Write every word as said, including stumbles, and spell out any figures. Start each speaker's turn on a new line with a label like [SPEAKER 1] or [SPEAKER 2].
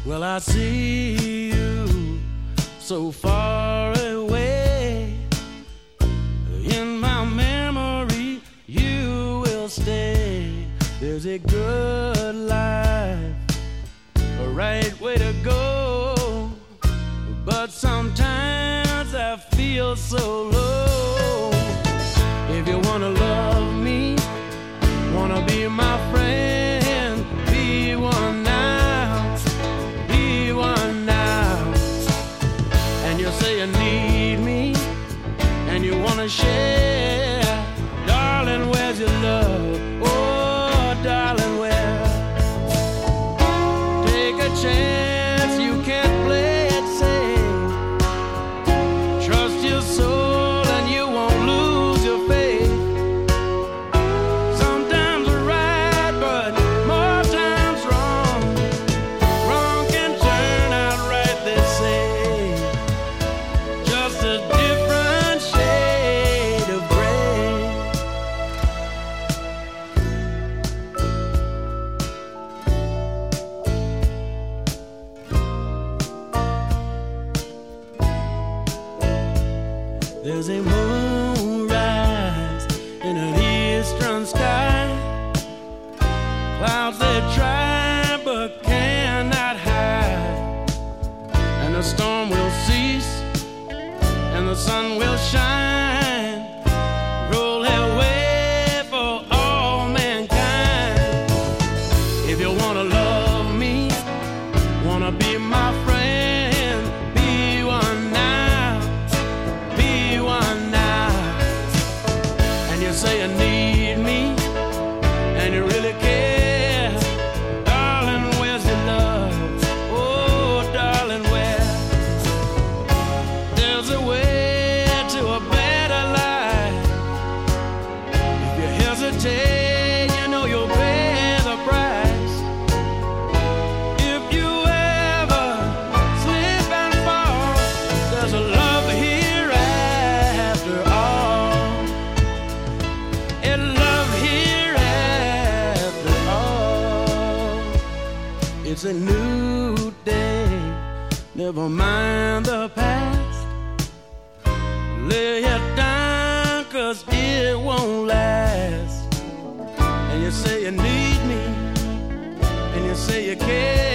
[SPEAKER 1] Well, I see you so far away. In my memory, you will stay. There's a good life, a right way to go. But sometimes I feel so low. If you wanna love me, wanna be my friend, be one now, be one now. And you say you need me, and you wanna share. Darling, where's your love? Oh, darling, where? Take a chance, you can't play it safe. Trust your soul and you won't lose your faith. Sometimes right, but more times wrong. Wrong can turn out right, they say. Just a different shade of gray. There's a moonrise in an eastern sky. Clouds they try but cannot hide. And the storm will cease and the sun will shine. Roll away for all mankind. If you wanna love me, wanna be my friend, be one now, be one now. And you say you need me, and you really care. Darling, where's your love? Oh, darling, where? There's a way to a better life. If you hesitate, you know you'll pay the price. If you ever slip and fall, there's a love here after all. A love here after all. It's a new day, never mind the past. Lay it down, cause it won't last. And you say you need me, and you say you care.